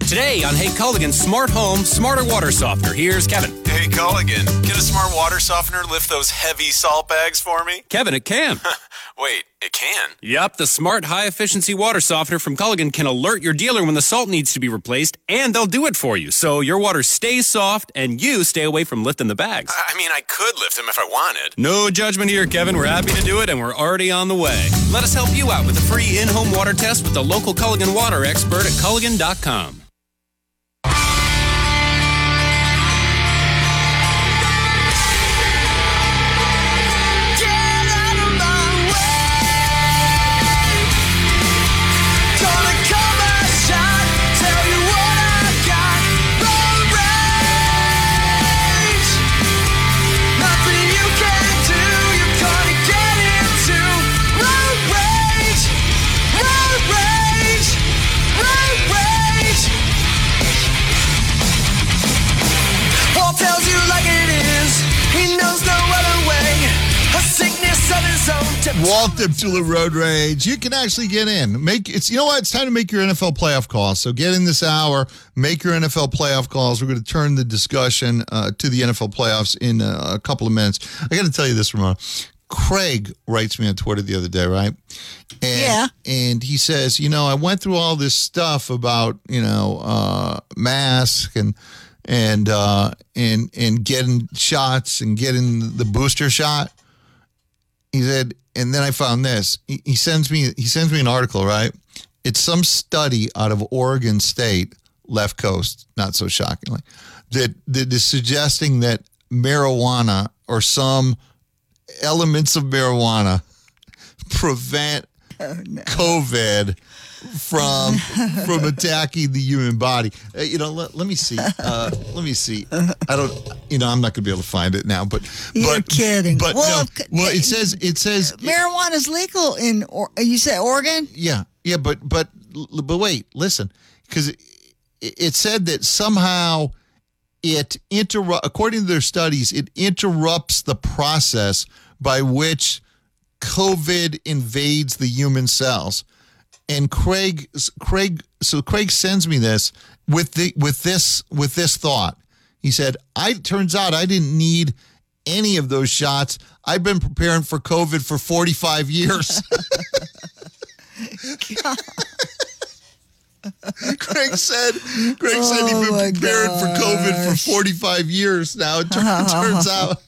Today on Hey Culligan Smart Home, Smarter Water Softener. Here's Kevin. Hey Culligan, can a smart water softener lift those heavy salt bags for me? Kevin, it can. Wait, it can? Yep, the smart high-efficiency water softener from Culligan can alert your dealer when the salt needs to be replaced, and they'll do it for you, so your water stays soft and you stay away from lifting the bags. I mean, I could lift them if I wanted. No judgment here, Kevin. We're happy to do it, and we're already on the way. Let us help you out with a free in-home water test with the local Culligan water expert at Culligan.com. Walt Deptula Road Rage. You can actually get in. You know what? It's time to make your NFL playoff calls. So get in this hour, make your NFL playoff calls. We're going to turn the discussion to the NFL playoffs in a couple of minutes. I got to tell you this, Ramona. Craig writes me on Twitter the other day, right? And he says, I went through all this stuff about, mask and getting shots and getting the booster shot. He said, and then I found this. He sends me an article, right? It's some study out of Oregon State, left coast, not so shockingly, that is suggesting that marijuana or some elements of marijuana prevent COVID from attacking the human body. Let me see. Let me see. I'm not going to be able to find it now. But you're kidding. But it says marijuana's legal in. You said Oregon? Yeah. But wait, listen, because it said that somehow according to their studies, it interrupts the process by which COVID invades the human cells. And Craig sends me this with this thought. He said, turns out I didn't need any of those shots. I've been preparing for COVID for 45 years. Craig said he'd been preparing for COVID for 45 years now. It turns out.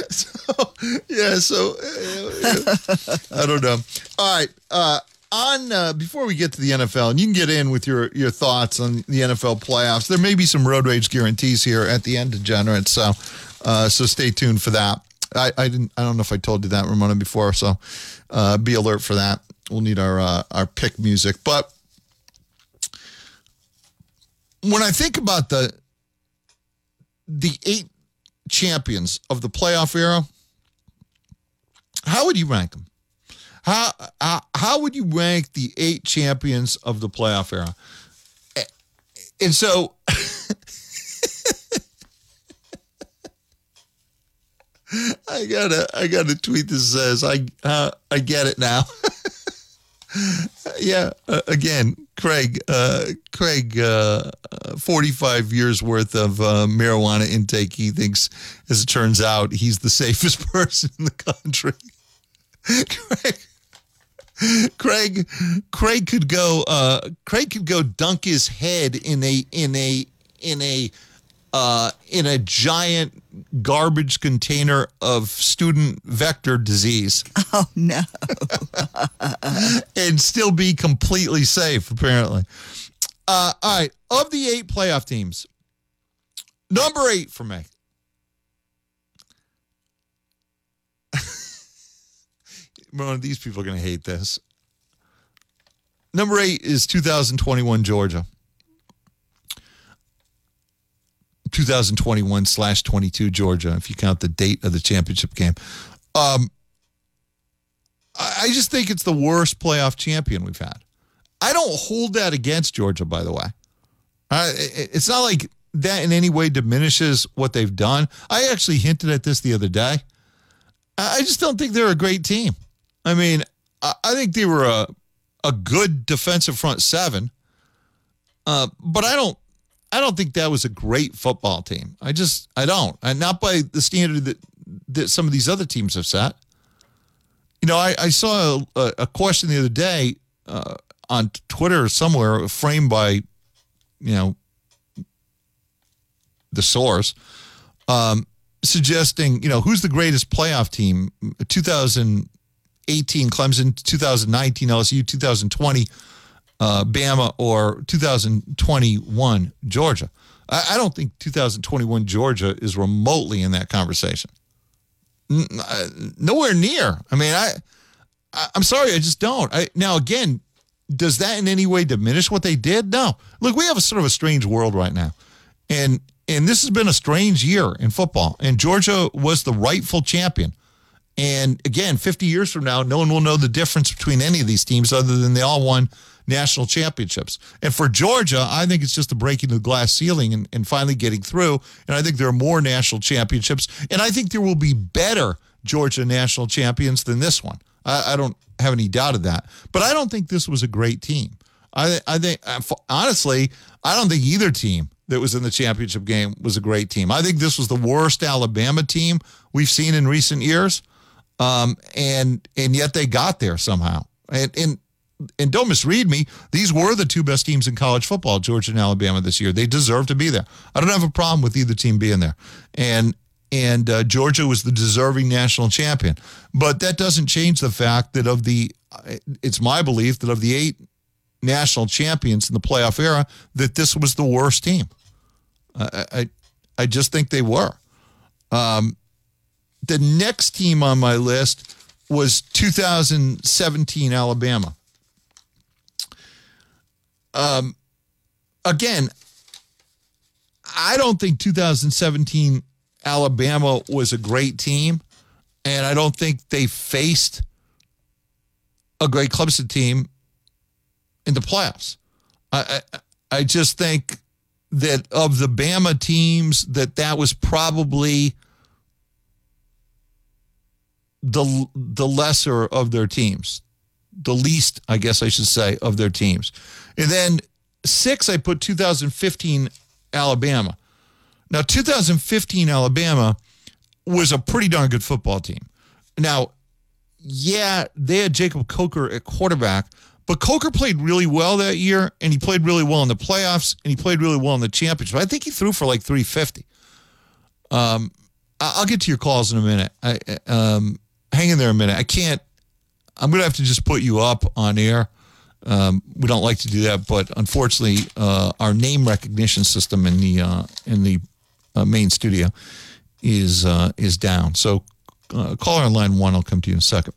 So I don't know. All right. Before we get to the NFL, and you can get in with your thoughts on the NFL playoffs, there may be some road rage guarantees here at the end, Degenerate. So stay tuned for that. I don't know if I told you that, Ramona, before. So be alert for that. We'll need our pick music. But when I think about the 8 champions of the playoff era, how would you rank them? How would you rank the 8 champions of the playoff era? And so I got a tweet that says I get it now. Again, Craig, 45 years worth of marijuana intake. He thinks, as it turns out, he's the safest person in the country. Craig could go dunk his head in a giant garbage container of student vector disease. Oh no. And still be completely safe, apparently. All right, of the 8 playoff teams, number 8 for me. These people are going to hate this. Number 8 is 2021 Georgia. 2021/22 Georgia, if you count the date of the championship game. I just think it's the worst playoff champion we've had. I don't hold that against Georgia, by the way. It's not like that in any way diminishes what they've done. I actually hinted at this the other day. I just don't think they're a great team. I mean, I think they were a good defensive front 7, but I don't don't think that was a great football team. I don't. And not by the standard that some of these other teams have set. You know, I saw a question the other day on Twitter somewhere, framed by, you know, the source, suggesting, you know, who's the greatest playoff team? 2018 Clemson, 2019 LSU, 2020 Bama, or 2021 Georgia. I don't think 2021 Georgia is remotely in that conversation. Nowhere near. I mean, I'm sorry, I just don't. Now, again, does that in any way diminish what they did? No. Look, we have a sort of a strange world right now. And this has been a strange year in football. And Georgia was the rightful champion. And again, 50 years from now, no one will know the difference between any of these teams other than they all won national championships. And for Georgia, I think it's just a breaking the glass ceiling and finally getting through. And I think there are more national championships. And I think there will be better Georgia national champions than this one. I don't have any doubt of that. But I don't think this was a great team. I think, honestly, I don't think either team that was in the championship game was a great team. I think this was the worst Alabama team we've seen in recent years. And yet they got there somehow. And don't misread me, these were the two best teams in college football, Georgia and Alabama, this year. They deserve to be there. I don't have a problem with either team being there. And Georgia was the deserving national champion. But that doesn't change the fact that it's my belief that of the 8 national champions in the playoff era, that this was the worst team. I just think they were. The next team on my list was 2017 Alabama. Again, I don't think 2017 Alabama was a great team, and I don't think they faced a great Clemson team in the playoffs. I just think that of the Bama teams, that was probably the lesser of their teams, the least, I guess I should say, of their teams. And then 6, I put 2015 Alabama. Now, 2015 Alabama was a pretty darn good football team. Now, yeah, they had Jacob Coker at quarterback, but Coker played really well that year, and he played really well in the playoffs, and he played really well in the championship. I think he threw for like 350. I'll get to your calls in a minute. Hang in there a minute. I'm going to have to just put you up on air. We don't like to do that, but unfortunately, our name recognition system in the main studio is down. So caller on line 1, I'll come to you in a second.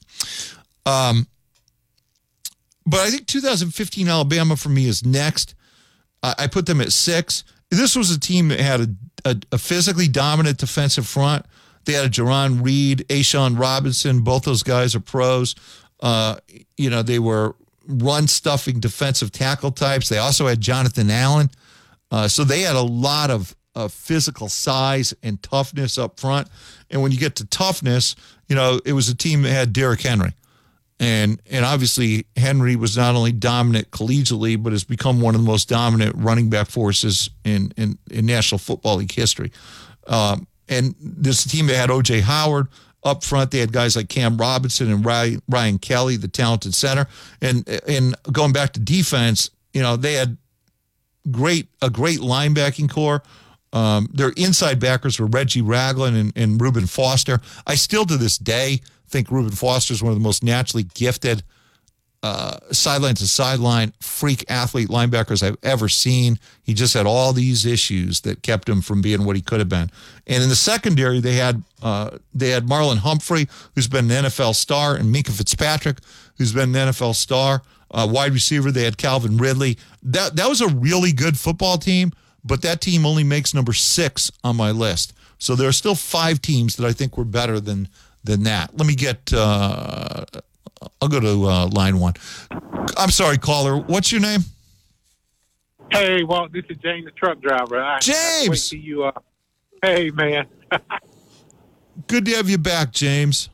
But I think 2015 Alabama for me is next. I put them at 6. This was a team that had a physically dominant defensive front. They had a Jerron Reed, Ashawn Robinson. Both those guys are pros. They were run-stuffing defensive tackle types. They also had Jonathan Allen. So they had a lot of physical size and toughness up front. And when you get to toughness, it was a team that had Derrick Henry. And obviously Henry was not only dominant collegiately, but has become one of the most dominant running back forces in National Football League history. And this team that had O.J. Howard up front. They had guys like Cam Robinson and Ryan Kelly, the talented center. And going back to defense, they had a great linebacking core. Their inside backers were Reggie Ragland and Reuben Foster. I still to this day think Reuben Foster is one of the most naturally gifted sideline to sideline freak athlete linebackers I've ever seen. He just had all these issues that kept him from being what he could have been. And in the secondary, they had Marlon Humphrey, who's been an NFL star, and Minkah Fitzpatrick, who's been an NFL star. Wide receiver, they had Calvin Ridley. That was a really good football team, but that team only makes number 6 on my list. So there are still 5 teams that I think were better than that. Let me get. I'll go to line 1. I'm sorry, caller. What's your name? Hey, Walt. This is James, the truck driver. James. Wait till you. Hey, man. Good to have you back, James.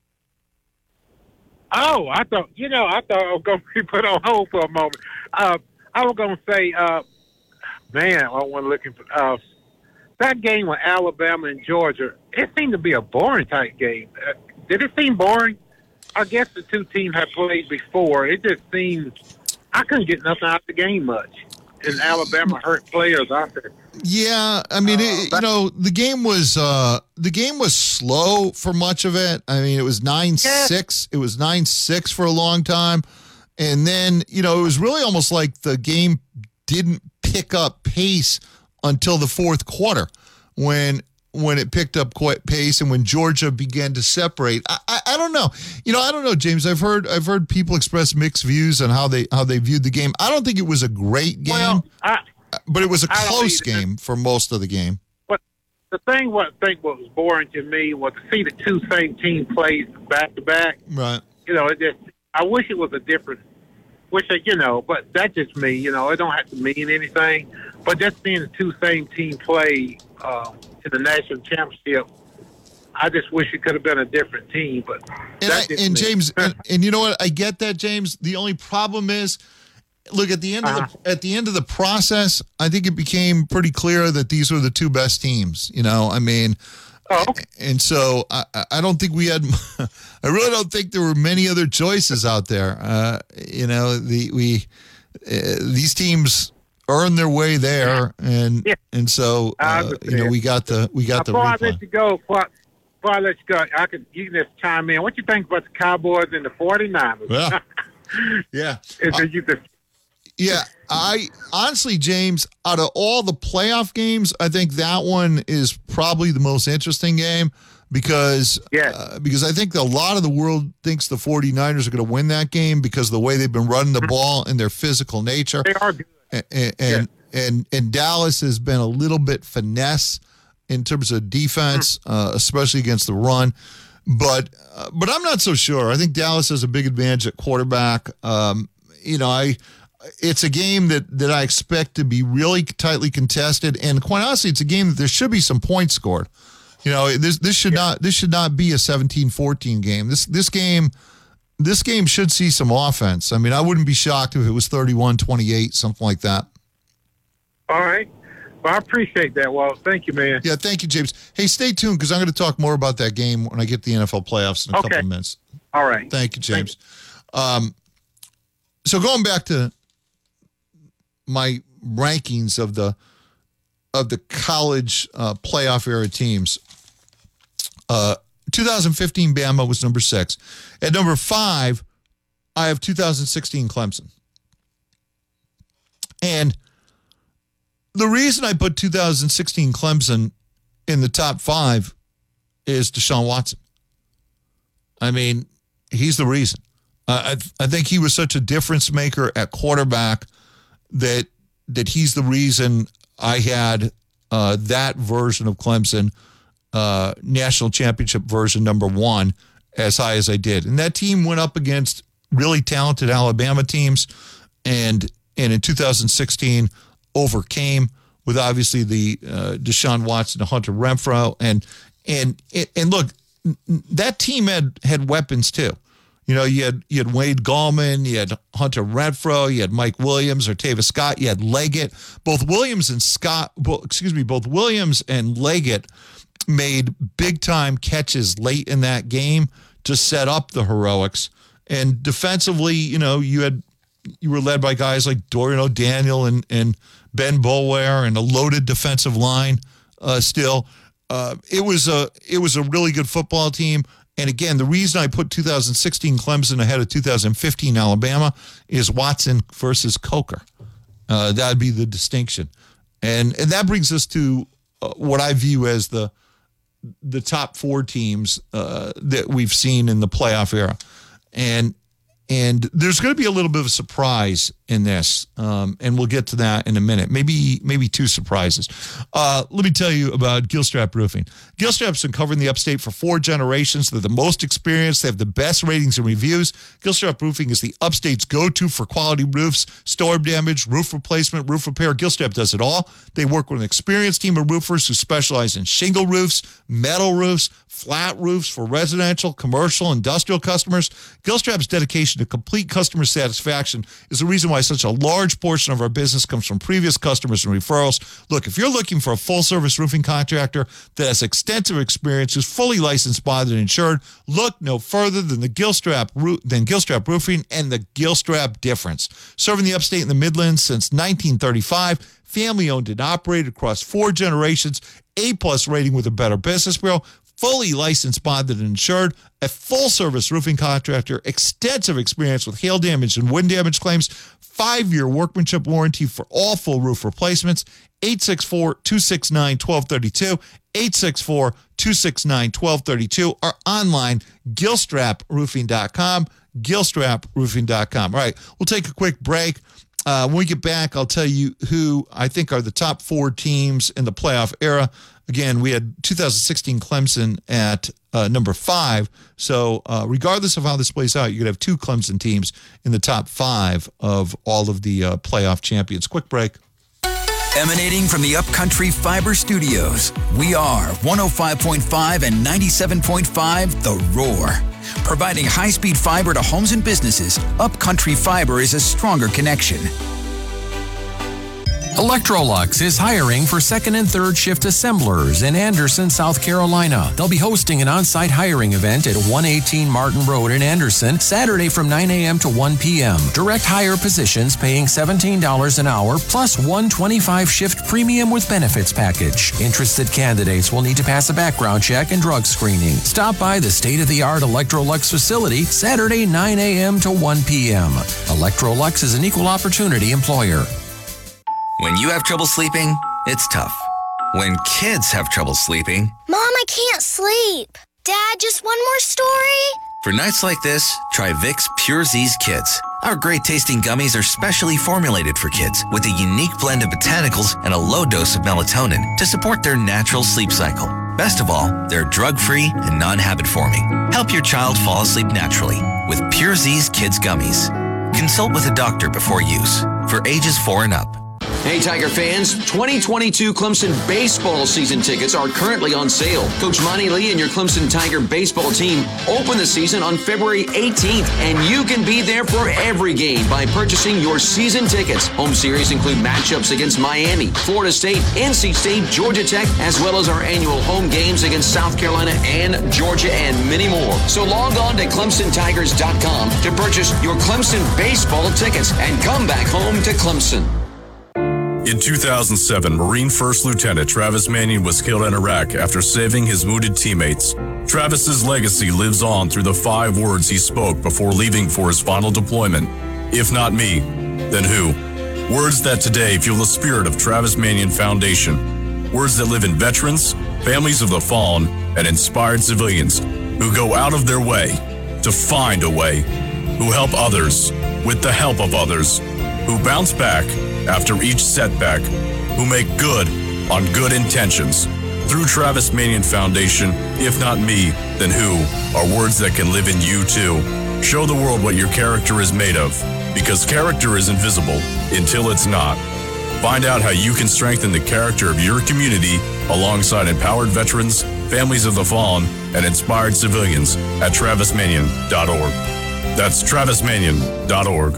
Oh, I thought I was going to be put on hold for a moment. I was going to say, Man, I wasn't looking for that game with Alabama and Georgia. It seemed to be a boring type game. Did it seem boring? I guess the two teams had played before. It just seemed I couldn't get nothing out of the game much. And Alabama hurt players out there. Yeah, I mean, the game was slow for much of it. I mean, it was 9-6. It was 9-6 for a long time, and then it was really almost like the game didn't pick up pace until the fourth quarter when it picked up pace and when Georgia began to separate. I don't know. I don't know, James. I've heard people express mixed views on how they viewed the game. I don't think it was a great game, but it was a close game for most of the game. But the thing what was boring to me was to see the two same team plays back to back. Right. I wish it was a different. But that's just me. It don't have to mean anything. But just seeing the two same team play in the national championship, I just wish it could have been a different team. But James, and you know what? I get that, James. The only problem is, look at the end of the process. I think it became pretty clear that these were the two best teams. I mean. Oh, okay. And so I don't think we had. I really don't think there were many other choices out there. These teams earned their way there, and so we got the Before replay. I let you go, you can just chime in. What you think about the Cowboys and the 49ers? Yeah. Yeah. I honestly, James, out of all the playoff games, I think that one is probably the most interesting game because I think a lot of the world thinks the 49ers are going to win that game because of the way they've been running the ball and their physical nature. They are good. And Dallas has been a little bit finesse in terms of defense, especially against the run. But I'm not so sure. I think Dallas has a big advantage at quarterback. It's a game that I expect to be really tightly contested, and quite honestly, it's a game that there should be some points scored. This should not be a 17-14 game. This game should see some offense. I mean, I wouldn't be shocked if it was 31-28, something like that. All right. Well, I appreciate that, Walt. Thank you, man. Yeah, thank you, James. Hey, stay tuned because I'm going to talk more about that game when I get the NFL playoffs in a couple of minutes. All right. Thank you, James. So going back to my rankings of the college playoff era teams, 2015 Bama was number 6. At number 5, I have 2016 Clemson. And the reason I put 2016 Clemson in the top 5 is Deshaun Watson. I mean, he's the reason. I think he was such a difference maker at quarterback that he's the reason I had that version of Clemson, national championship version number 1, as high as I did. And that team went up against really talented Alabama teams, and in 2016 overcame with obviously the Deshaun Watson, Hunter Renfrow, and look, that team had weapons too. You had Wade Gallman, you had Hunter Renfrow, you had Mike Williams or Tavis Scott, you had Leggett. Both Williams and Leggett made big time catches late in that game to set up the heroics. And defensively, you were led by guys like Dorian O'Daniel and Ben Boulware and a loaded defensive line. Still, it was a really good football team. And again, the reason I put 2016 Clemson ahead of 2015 Alabama is Watson versus Coker. That'd be the distinction. And that brings us to what I view as the top 4 teams that we've seen in the playoff era. And there's going to be a little bit of a surprise in this, and we'll get to that in a minute. Maybe 2 surprises. Let me tell you about Gilstrap Roofing. Gilstrap's been covering the upstate for 4 generations. They're the most experienced. They have the best ratings and reviews. Gilstrap Roofing is the upstate's go-to for quality roofs, storm damage, roof replacement, roof repair. Gilstrap does it all. They work with an experienced team of roofers who specialize in shingle roofs, metal roofs, flat roofs for residential, commercial, industrial customers. Gilstrap's dedication to complete customer satisfaction is the reason why such a large portion of our business comes from previous customers and referrals. Look, if you're looking for a full-service roofing contractor that has extensive experience, who's fully licensed, bonded, and insured, look no further than Gilstrap Roofing and the Gilstrap difference. Serving the upstate and the Midlands since 1935, family-owned and operated across 4 generations, A-plus rating with a Better Business Bureau, fully licensed, bonded, and insured, a full-service roofing contractor, extensive experience with hail damage and wind damage claims, 5-year workmanship warranty for all full roof replacements, 864-269-1232, 864-269-1232, or online, gilstraproofing.com, gilstraproofing.com. All right, we'll take a quick break. When we get back, I'll tell you who I think are the top 4 teams in the playoff era. Again, we had 2016 Clemson at number 5. So regardless of how this plays out, you could have 2 Clemson teams in the top 5 of all of the playoff champions. Quick break. Emanating from the Upcountry Fiber Studios, we are 105.5 and 97.5 The Roar. Providing high-speed fiber to homes and businesses, Upcountry Fiber is a stronger connection. Electrolux is hiring for second and third shift assemblers in Anderson, South Carolina. They'll be hosting an on-site hiring event at 118 Martin Road in Anderson, Saturday from 9 a.m. to 1 p.m. Direct hire positions paying $17 an hour plus 125 shift premium with benefits package. Interested candidates will need to pass a background check and drug screening. Stop by the state-of-the-art Electrolux facility Saturday 9 a.m. to 1 p.m. Electrolux is an equal opportunity employer. When you have trouble sleeping, it's tough. When kids have trouble sleeping, Mom, I can't sleep. Dad, just one more story? for nights like this, try Vicks Pure Z's Kids. Our great tasting gummies are specially formulated for kids with a unique blend of botanicals and a low dose of melatonin to support their natural sleep cycle. Best of all, they're drug-free and non-habit forming. Help your child fall asleep naturally with Pure Z's Kids Gummies. Consult with a doctor before use. For ages 4 and up. Hey, Tiger fans, 2022 Clemson baseball season tickets are currently on sale. Coach Monty Lee and your Clemson Tiger baseball team open the season on February 18th, and you can be there for every game by purchasing your season tickets. Home series include matchups against Miami, Florida State, NC State, Georgia Tech, as well as our annual home games against South Carolina and Georgia and many more. So log on to ClemsonTigers.com to purchase your Clemson baseball tickets and come back home to Clemson. In 2007, Marine First Lieutenant Travis Manion was killed in Iraq after saving his wounded teammates. Travis's legacy lives on through the 5 words he spoke before leaving for his final deployment. If not me, then who? Words that today fuel the spirit of Travis Manion Foundation. Words that live in veterans, families of the fallen, and inspired civilians who go out of their way to find a way, who help others with the help of others, who bounce back after each setback, who make good on good intentions. Through Travis Manion Foundation, if not me, then who, are words that can live in you too. Show the world what your character is made of, because character is invisible until it's not. Find out how you can strengthen the character of your community alongside empowered veterans, families of the fallen, and inspired civilians at TravisManion.org. That's TravisManion.org.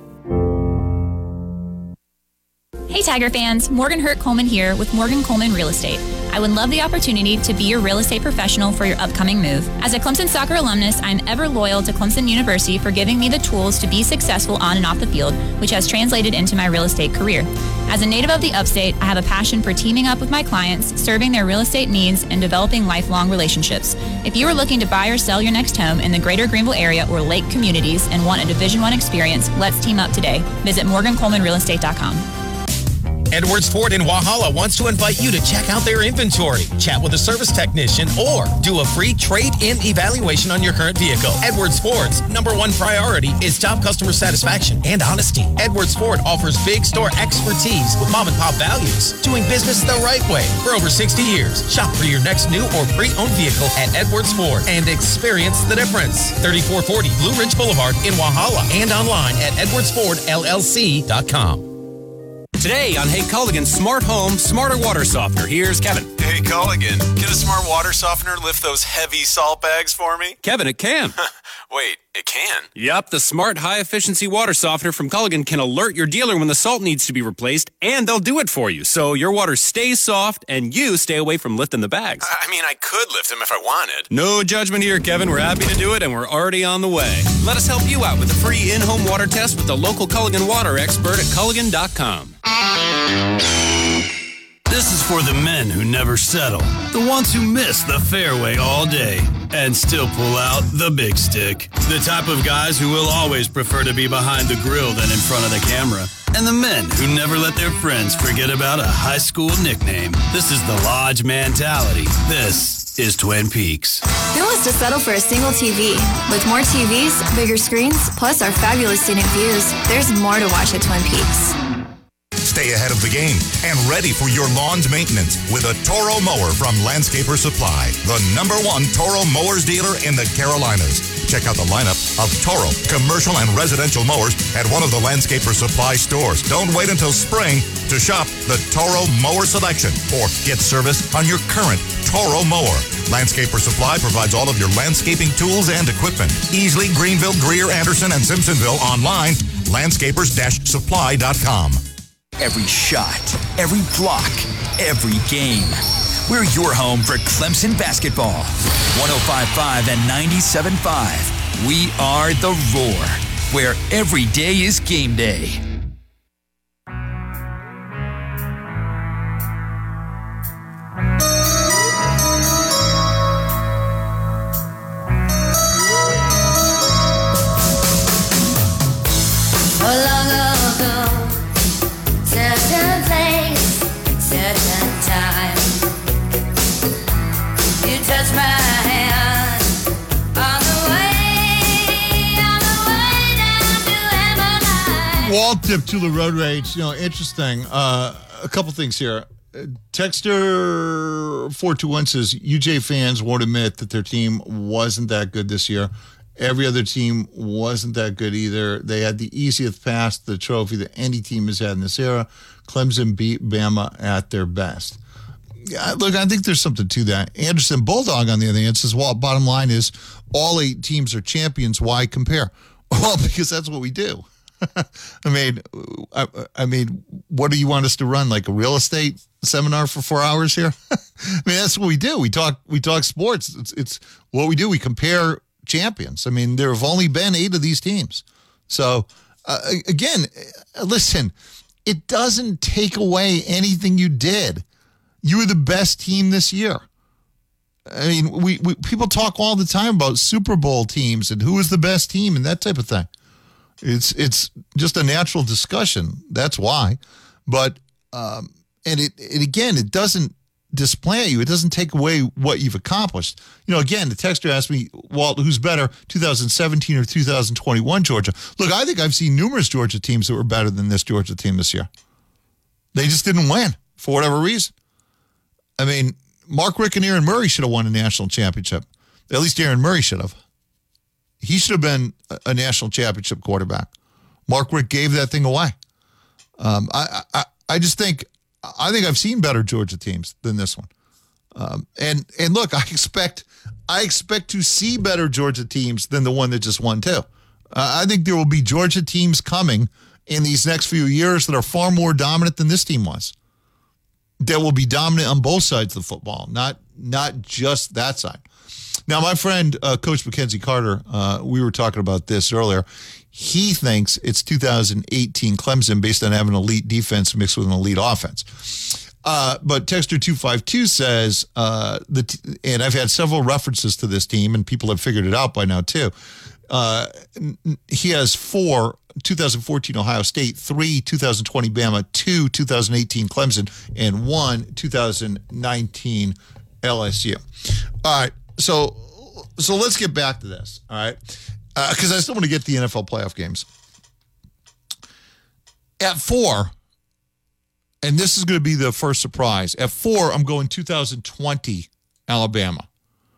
Hey Tiger fans, Morgan Hurt Coleman here with Morgan Coleman Real Estate. I would love the opportunity to be your real estate professional for your upcoming move. As a Clemson soccer alumnus, I'm ever loyal to Clemson University for giving me the tools to be successful on and off the field, which has translated into my real estate career. As a native of the upstate, I have a passion for teaming up with my clients, serving their real estate needs, and developing lifelong relationships. If you are looking to buy or sell your next home in the greater Greenville area or Lake communities and want a Division I experience, let's team up today. Visit MorganColemanRealEstate.com. Edwards Ford in Walhalla wants to invite you to check out their inventory, chat with a service technician, or do a free trade-in evaluation on your current vehicle. Edwards Ford's #1 priority is top customer satisfaction and honesty. Edwards Ford offers big store expertise with mom-and-pop values, doing business the right way for over 60 years. Shop for your next new or pre-owned vehicle at Edwards Ford and experience the difference. 3440 Blue Ridge Boulevard in Walhalla and online at edwardsfordllc.com. Today on Hey Culligan's Smart Home, Smarter Water Softener, here's Kevin. Hey, Culligan, can a smart water softener lift those heavy salt bags for me? Kevin, it can. Wait, it can? Yep, the smart high-efficiency water softener from Culligan can alert your dealer when the salt needs to be replaced, and they'll do it for you, so your water stays soft and you stay away from lifting the bags. I mean, I could lift them if I wanted. No judgment here, Kevin. We're happy to do it, and we're already on the way. Let us help you out with a free in-home water test with the local Culligan water expert at Culligan.com. This is for the men who never settle, the ones who miss the fairway all day and still pull out the big stick, the type of guys who will always prefer to be behind the grill than in front of the camera, and the men who never let their friends forget about a high school nickname. This is the Lodge mentality. This is Twin Peaks. Who wants to settle for a single TV? With more TVs, bigger screens, plus our fabulous scenic views, there's more to watch at Twin Peaks. Stay ahead of the game and ready for your lawn's maintenance with a Toro mower from Landscaper Supply, the #1 Toro mowers dealer in the Carolinas. Check out the lineup of Toro commercial and residential mowers at one of the Landscaper Supply stores. Don't wait until spring to shop the Toro mower selection or get service on your current Toro mower. Landscaper Supply provides all of your landscaping tools and equipment. Easley, Greenville, Greer, Anderson, and Simpsonville online, landscapers-supply.com. Every shot, every block, every game. We're your home for Clemson basketball. 105.5 and 97.5. We are The Roar, where every day is game day. Wall tip to the road rage. Interesting. A couple things here. Texter 421 says UJ fans won't admit that their team wasn't that good this year. Every other team wasn't that good either. They had the easiest path to the trophy that any team has had in this era. Clemson beat Bama at their best. Yeah, look, I think there's something to that. Anderson Bulldog, on the other hand, says, well, bottom line is all 8 teams are champions. Why compare? Well, because that's what we do. I mean, what do you want us to run? Like a real estate seminar for 4 hours here? I mean, that's what we do. We talk sports. It's what we do. We compare champions. I mean, there have only been 8 of these teams. So, again, listen, it doesn't take away anything you did. You were the best team this year. I mean, we people talk all the time about Super Bowl teams and who was the best team and that type of thing. It's just a natural discussion. That's why. But and it doesn't display you. It doesn't take away what you've accomplished. Again, the texter asked me, Walt, who's better, 2017 or 2021 Georgia? Look, I think I've seen numerous Georgia teams that were better than this Georgia team this year. They just didn't win for whatever reason. I mean, Mark Richt and Aaron Murray should have won a national championship. At least Aaron Murray should have. He should have been a national championship quarterback. Mark Richt gave that thing away. I think I've seen better Georgia teams than this one. And look, I expect to see better Georgia teams than the one that just won too. I think there will be Georgia teams coming in these next few years that are far more dominant than this team was. That will be dominant on both sides of the football, not just that side. Now, my friend, Coach Mackenzie Carter, we were talking about this earlier. He thinks it's 2018 Clemson based on having an elite defense mixed with an elite offense. But Texter 252 says, and I've had several references to this team, and people have figured it out by now too. He has 4 2014 Ohio State, 3 2020 Bama, 2 2018 Clemson, and 1 2019 LSU. All right, so let's get back to this. All right, because I still want to get the NFL playoff games. At 4, and this is going to be the first surprise. At 4, I'm going 2020 Alabama.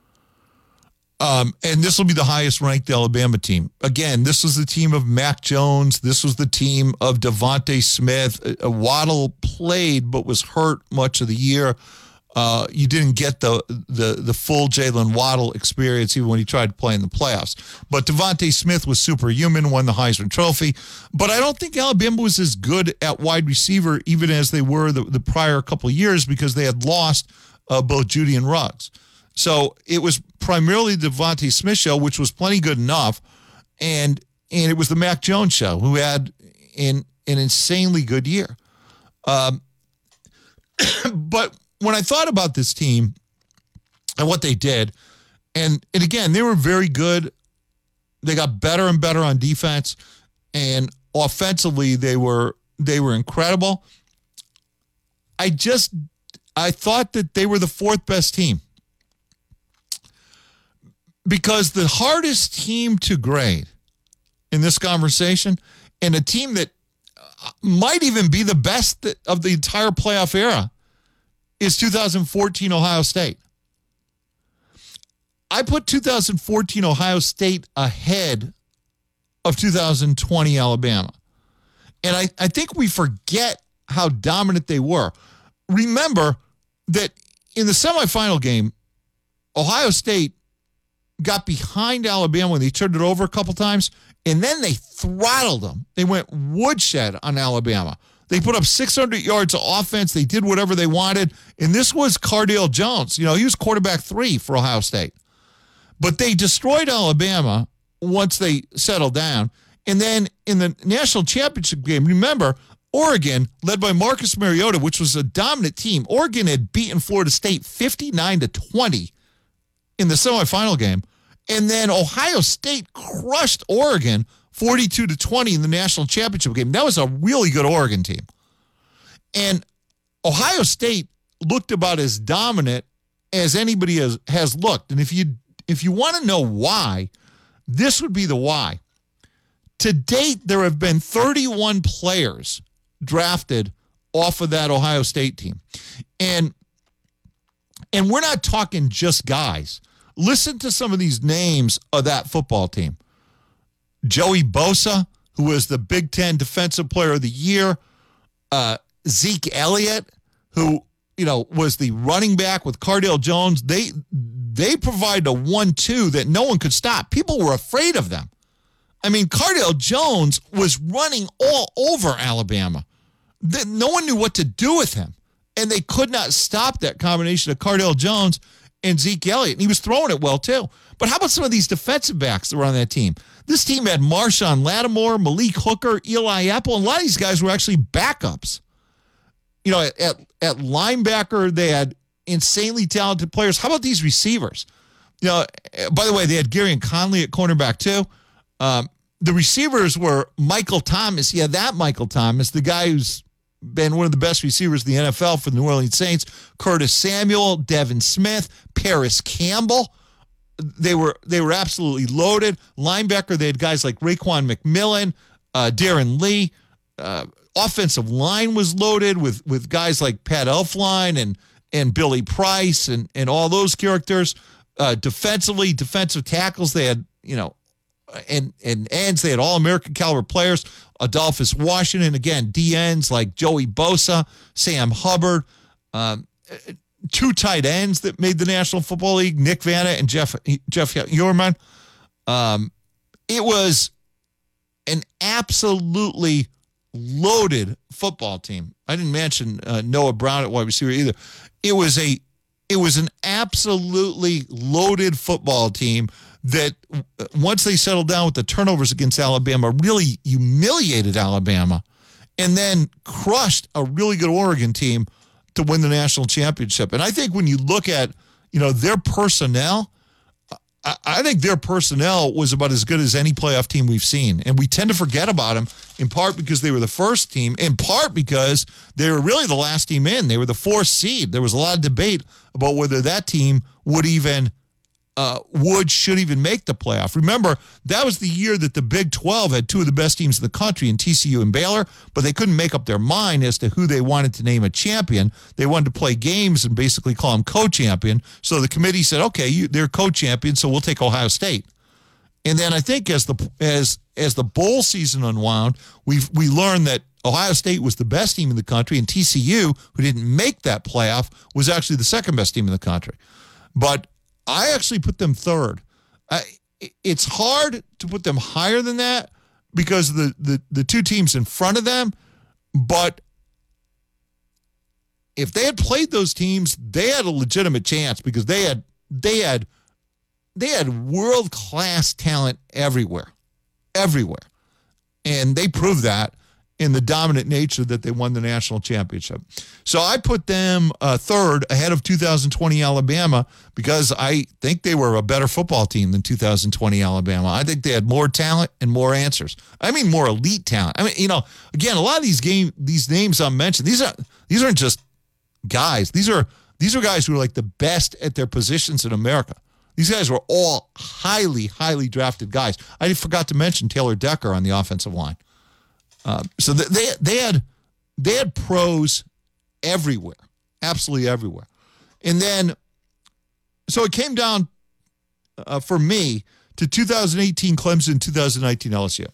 And this will be the highest ranked Alabama team. Again, this was the team of Mac Jones. This was the team of Devontae Smith. Waddle played but was hurt much of the year. You didn't get the full Jalen Waddle experience even when he tried to play in the playoffs. But Devontae Smith was superhuman, won the Heisman Trophy. But I don't think Alabama was as good at wide receiver even as they were the prior couple of years because they had lost both Judy and Ruggs. So it was primarily the Devontae Smith show, which was plenty good enough. And it was the Mac Jones show, who had an insanely good year. But when I thought about this team and what they did, and again, they were very good. They got better and better on defense, and offensively, they were incredible. I thought that they were the fourth best team because the hardest team to grade in this conversation, and a team that might even be the best of the entire playoff era, is 2014 Ohio State. I put 2014 Ohio State ahead of 2020 Alabama. And I think we forget how dominant they were. Remember that in the semifinal game, Ohio State got behind Alabama when they turned it over a couple times, and then they throttled them. They went woodshed on Alabama. They put up 600 yards of offense. They did whatever they wanted. And this was Cardale Jones. He was quarterback 3 for Ohio State. But they destroyed Alabama once they settled down. And then in the national championship game, remember, Oregon, led by Marcus Mariota, which was a dominant team. Oregon had beaten Florida State 59-20 in the semifinal game. And then Ohio State crushed Oregon 42-20 in the national championship game. That was a really good Oregon team. And Ohio State looked about as dominant as anybody has looked. And if you want to know why, this would be the why. To date, there have been 31 players drafted off of that Ohio State team. And we're not talking just guys. Listen to some of these names of that football team. Joey Bosa, who was the Big Ten Defensive Player of the Year. Zeke Elliott, who, was the running back with Cardale Jones. They provided a 1-2 that no one could stop. People were afraid of them. I mean, Cardale Jones was running all over Alabama. No one knew what to do with him. And they could not stop that combination of Cardale Jones and Zeke Elliott. And he was throwing it well, too. But how about some of these defensive backs that were on that team? This team had Marshawn Lattimore, Malik Hooker, Eli Apple, and a lot of these guys were actually backups. At linebacker, they had insanely talented players. How about these receivers? By the way, they had Garyon Conley at cornerback, too. The receivers were Michael Thomas. Yeah, that Michael Thomas, the guy who's been one of the best receivers in the NFL for the New Orleans Saints. Curtis Samuel, Devin Smith, Paris Campbell. They were absolutely loaded. Linebacker, they had guys like Raekwon McMillan, Darren Lee. Offensive line was loaded with guys like Pat Elflein and Billy Price and all those characters. Defensively, defensive tackles, they had, and ends, they had all-American caliber players. Adolphus Washington, again, D-ends like Joey Bosa, Sam Hubbard, 2 tight ends that made the National Football League, Nick Vanna and Jeff Yorman. It was an absolutely loaded football team. I didn't mention Noah Brown at wide receiver either. It was an absolutely loaded football team that once they settled down with the turnovers against Alabama, really humiliated Alabama and then crushed a really good Oregon team to win the national championship. And I think when you look at, their personnel, I think their personnel was about as good as any playoff team we've seen. And we tend to forget about them in part because they were the first team, in part because they were really the last team in. They were the 4th seed. There was a lot of debate about whether that team would should even make the playoff. Remember, that was the year that the Big 12 had 2 of the best teams in the country in TCU and Baylor, but they couldn't make up their mind as to who they wanted to name a champion. They wanted to play games and basically call them co-champion. So the committee said, okay, they're co-champion, so we'll take Ohio State. And then I think as the bowl season unwound, we learned that Ohio State was the best team in the country, and TCU, who didn't make that playoff, was actually the second best team in the country. But I actually put them third. It's hard to put them higher than that because of the two teams in front of them. But if they had played those teams, they had a legitimate chance because they had world-class talent everywhere. And they proved that in the dominant nature that they won the national championship. So I put them third ahead of 2020 Alabama because I think they were a better football team than 2020 Alabama. I think they had more talent and more answers. I mean, more elite talent. I mean, again, a lot of these names I'm mentioning, these aren't just guys. These are guys who are like the best at their positions in America. These guys were all highly, highly drafted guys. I forgot to mention Taylor Decker on the offensive line. So they had pros everywhere, absolutely everywhere. And then, so it came down for me to 2018 Clemson, 2019 LSU.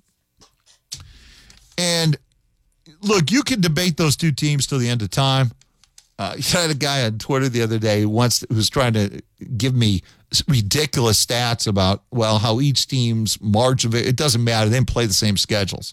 And look, you can debate those two teams till the end of time. You had a guy on Twitter the other day who was trying to give me ridiculous stats about, well, how each team's margin, it doesn't matter. They didn't play the same schedules.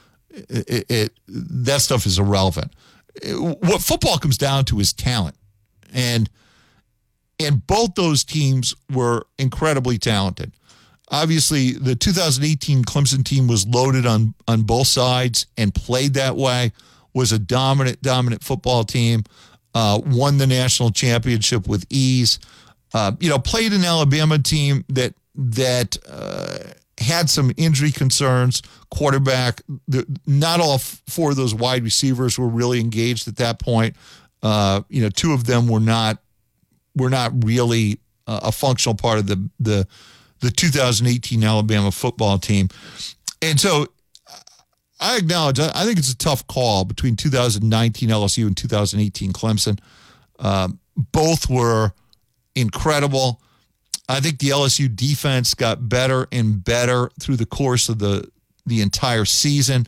That stuff is irrelevant. What football comes down to is talent. And both those teams were incredibly talented. Obviously, the 2018 Clemson team was loaded on both sides and played that way, was a dominant football team, won the national championship with ease. Played an Alabama team that had some injury concerns. Quarterback, not all four of those wide receivers were really engaged at that point. Two of them were not really a functional part of the 2018 Alabama football team. And so I acknowledge, I think it's a tough call between 2019 LSU and 2018 Clemson. Both were incredible. I think the LSU defense got better and better through the course of the entire season.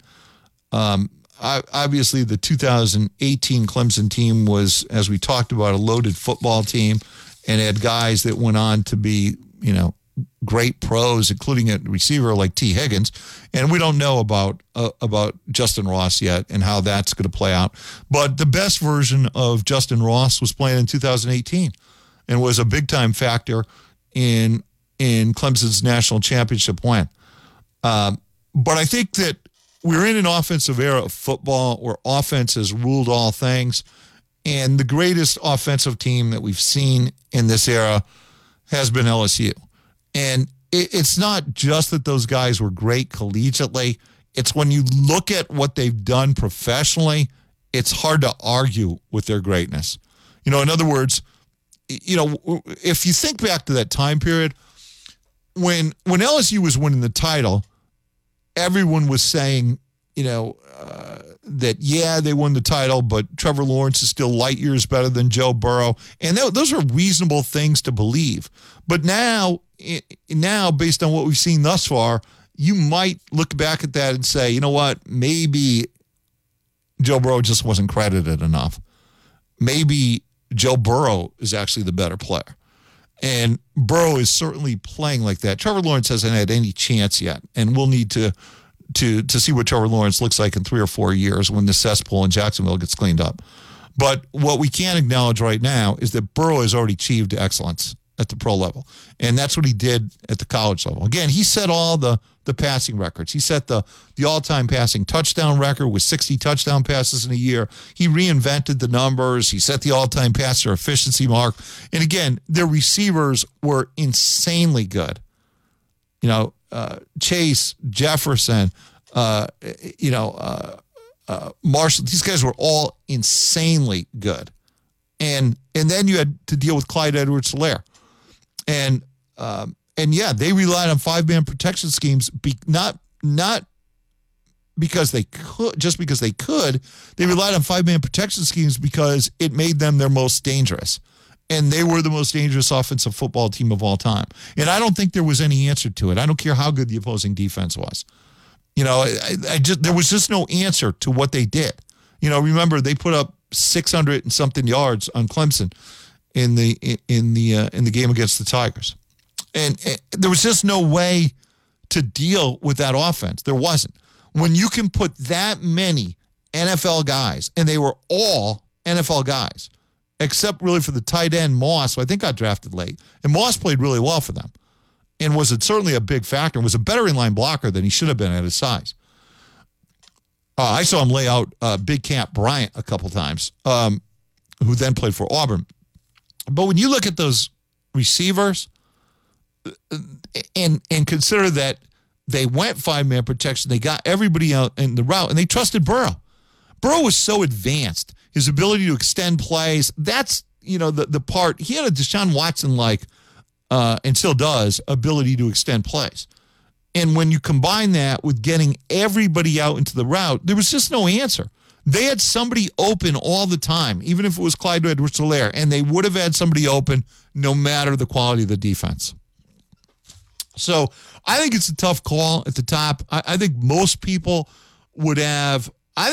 Obviously, the 2018 Clemson team was, as we talked about, a loaded football team and had guys that went on to be, great pros, including a receiver like T. Higgins. And we don't know about Justin Ross yet and how that's going to play out. But the best version of Justin Ross was playing in 2018 and was a big-time factor in Clemson's national championship win. But I think that we're in an offensive era of football where offense has ruled all things. And the greatest offensive team that we've seen in this era has been LSU. And it's not just that those guys were great collegiately. It's when you look at what they've done professionally, it's hard to argue with their greatness. In other words, if you think back to that time period, when LSU was winning the title, everyone was saying, that, they won the title, but Trevor Lawrence is still light years better than Joe Burrow. And those are reasonable things to believe. But now, based on what we've seen thus far, you might look back at that and say, you know what, maybe Joe Burrow just wasn't credited enough. Maybe Joe Burrow is actually the better player. And Burrow is certainly playing like that. Trevor Lawrence hasn't had any chance yet, and we'll need to see what Trevor Lawrence looks like in 3 or 4 years when the cesspool in Jacksonville gets cleaned up. But what we can acknowledge right now is that Burrow has already achieved excellence at the pro level. And that's what he did at the college level. Again, he set all the passing records. He set the all-time passing touchdown record with 60 touchdown passes in a year. He reinvented the numbers. He set the all-time passer efficiency mark. And again, their receivers were insanely good. Chase, Jefferson, Marshall, these guys were all insanely good. And then you had to deal with Clyde Edwards-Helaire. And they relied on 5-man protection schemes, not because they could, just because they could. They relied on 5-man protection schemes because it made them their most dangerous. And they were the most dangerous offensive football team of all time. And I don't think there was any answer to it. I don't care how good the opposing defense was. You know, there was just no answer to what they did. You know, remember they put up 600 and something yards on Clemson in the game against the Tigers. And there was just no way to deal with that offense. There wasn't. When you can put that many NFL guys, and they were all NFL guys, except really for the tight end Moss, who I think got drafted late. And Moss played really well for them and was certainly a big factor and was a better inline blocker than he should have been at his size. I saw him lay out Big Camp Bryant a couple times, who then played for Auburn. But when you look at those receivers and consider that they went 5-man protection, they got everybody out in the route, and they trusted Burrow. Burrow was so advanced. His ability to extend plays, that's, you know, the part. He had a Deshaun Watson-like, and still does, ability to extend plays. And when you combine that with getting everybody out into the route, there was just no answer. They had somebody open all the time, even if it was Clyde Edwards-Helaire, and they would have had somebody open no matter the quality of the defense. So I think it's a tough call at the top. I think most people would have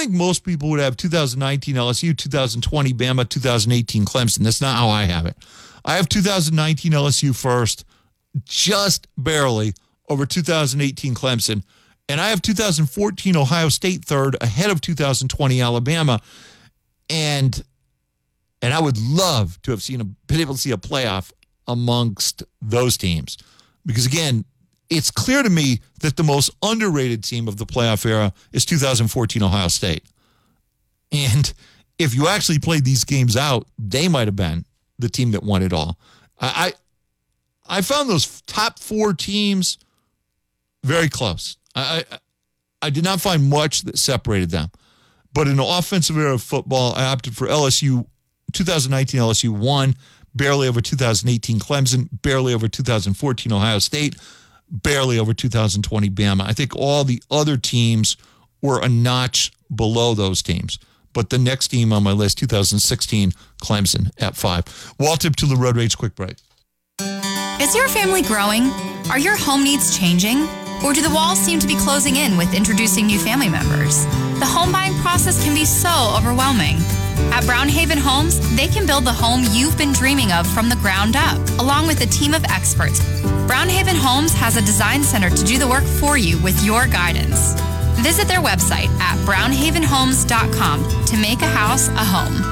2019 LSU, 2020 Bama, 2018 Clemson. That's not how I have it. I have 2019 LSU first, just barely, over 2018 Clemson. And I have 2014 Ohio State third, ahead of 2020 Alabama. And I would love to have been able to see a playoff amongst those teams. Because, again, it's clear to me that the most underrated team of the playoff era is 2014 Ohio State. And if you actually played these games out, they might have been the team that won it all. I found those top 4 teams very close. I did not find much that separated them. But in the offensive era of football, I opted for LSU. 2019 LSU won, barely over 2018 Clemson, barely over 2014 Ohio State, barely over 2020 Bama. I think all the other teams were a notch below those teams. But the next team on my list, 2016 Clemson at 5. Walt Tip to the Road Rage quick break. Is your family growing? Are your home needs changing? Or do the walls seem to be closing in with introducing new family members? The home buying process can be so overwhelming. At Brownhaven Homes, they can build the home you've been dreaming of from the ground up, along with a team of experts. Brownhaven Homes has a design center to do the work for you with your guidance. Visit their website at brownhavenhomes.com to make a house a home.